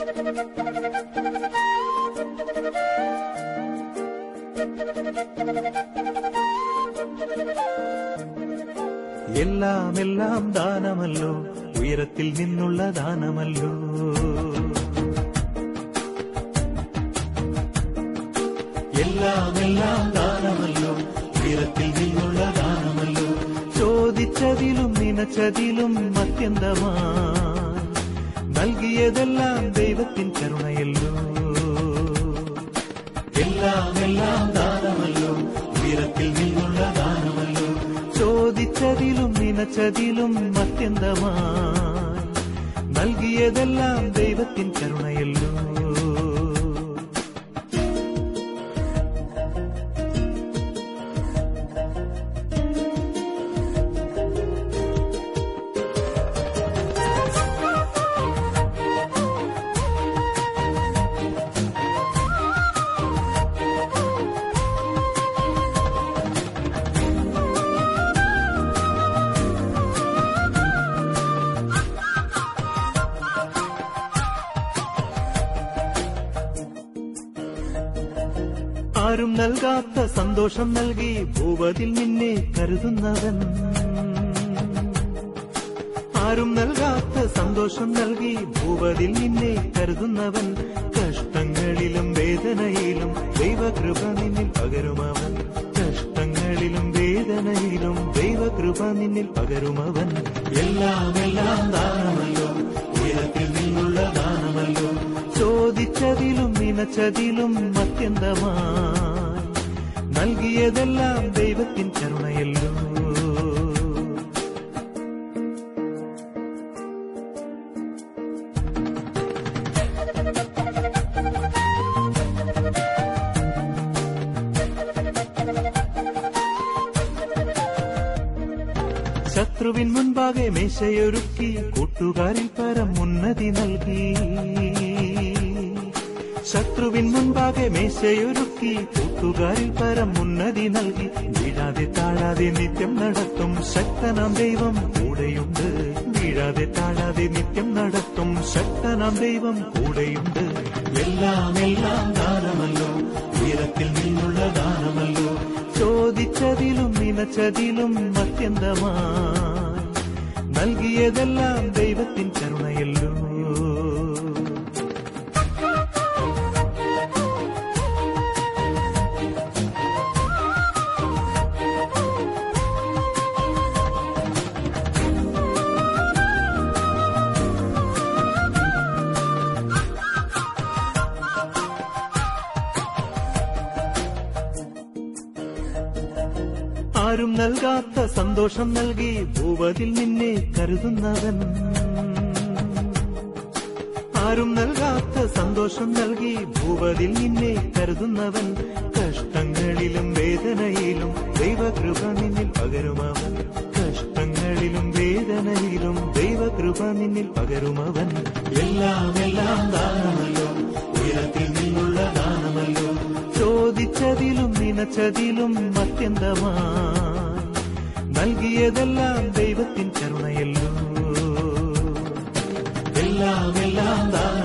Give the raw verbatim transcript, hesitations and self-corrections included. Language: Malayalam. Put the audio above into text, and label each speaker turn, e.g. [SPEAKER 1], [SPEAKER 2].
[SPEAKER 1] എല്ലാം എല്ലാം ദാനമല്ലോ, ഉയരത്തിൽ നിന്നുള്ള ദാനമല്ലോ. എല്ലാം എല്ലാം ദാനമല്ലോ, ഉയരത്തിൽ നിന്നുള്ള ദാനമല്ലോ. ചോദിച്ചതിലും നനച്ചതിലും അത്യന്തമായി നൽകിയതെല്ലാം ദൈവത്തിൻ കരുണയല്ലോ. എല്ലാം എല്ലാം ദാനമല്ലോ, ഉയരത്തിൽ നിന്നുള്ള ദാനമല്ലോ. ചോദിച്ചതിലും നനച്ചതിലും അത്യന്തമായി നൽകിയതെല്ലാം ദൈവത്തിൻ കരുണയല്ലോ. ആരും നൽകാത്ത സന്തോഷം നൽകി ഭൂപതിൽ നിന്നെ കരുതുന്നവൻ. ആരും നൽകാത്ത സന്തോഷം നൽകി ഭൂപതിൽ നിന്നെ കരുതുന്നവൻ. കഷ്ടങ്ങളിലും വേദനയിലും ദൈവകൃപ നിന്നിൽ പകരുമവൻ. കഷ്ടങ്ങളിലും വേദനയിലും ദൈവകൃപ നിന്നിൽ പകരുമവൻ. എല്ലാം എല്ലാം ദാനമല്ലോ, ഉയരത്തിൽ നിന്നുള്ള ദാനമല്ലോ. ചോദിച്ചതിലും നനച്ചതിലും അത്യന്തമായി നൽകിയതെല്ലാം ദൈവത്തിൻ കരുണയല്ലോ. ശത്രുവിൻ മുൻപാകെ മേശയൊരുക്കി കൂട്ടുകാരിൽ പരം ഉന്നതി നൽകി. ശത്രുവിൻ മുൻപാകെ മേശയൊരുക്കി കൂട്ടുകാരിൽ പരം ഉന്നതി നൽകി. വീഴാതെ താഴാതെ നിത്യം നടത്തും ശക്തനാം ദൈവം കൂടെയുണ്ട്. വീഴാതെ താഴാതെ നിത്യം നടത്തും ശക്തനാം ദൈവം കൂടെയുണ്ട്. എല്ലാം എല്ലാം ദാനമല്ലോ, ഉയരത്തിൽ നിന്നുള്ള ദാനമല്ലോ. ചോദിച്ചതിലും നനച്ചതിലും അത്യന്തമായി നൽകിയതെല്ലാം ദൈവത്തിൻ കരുണയല്ലോ. ആരും നൽകാത്ത സന്തോഷം നൽകി ഭൂപതിൽ നിന്നെ കരുതുന്നവൻ. ആരും നൽകാത്ത സന്തോഷം നൽകി ഭൂപതിൽ നിന്നെ കരുതുന്നവൻ. കഷ്ടങ്ങളിലും വേദനയിലും ദൈവകൃപ നിന്നിൽ പകരുമവൻ. കഷ്ടങ്ങളിലും വേദനയിലും ദൈവകൃപ നിന്നിൽ പകരുമവൻ. എല്ലാം എല്ലാം ദാനമല്ലോ, ഉയരത്തിൽ നിന്നുള്ള ദാനമല്ലോ. ചോദിച്ചതിലും നനച്ചതിലും അത്യന്തമായി നൽകിയതെല്ലാം ദൈവത്തിൻ കരുണയല്ലോ. എല്ലാം എല്ലാം ദാനം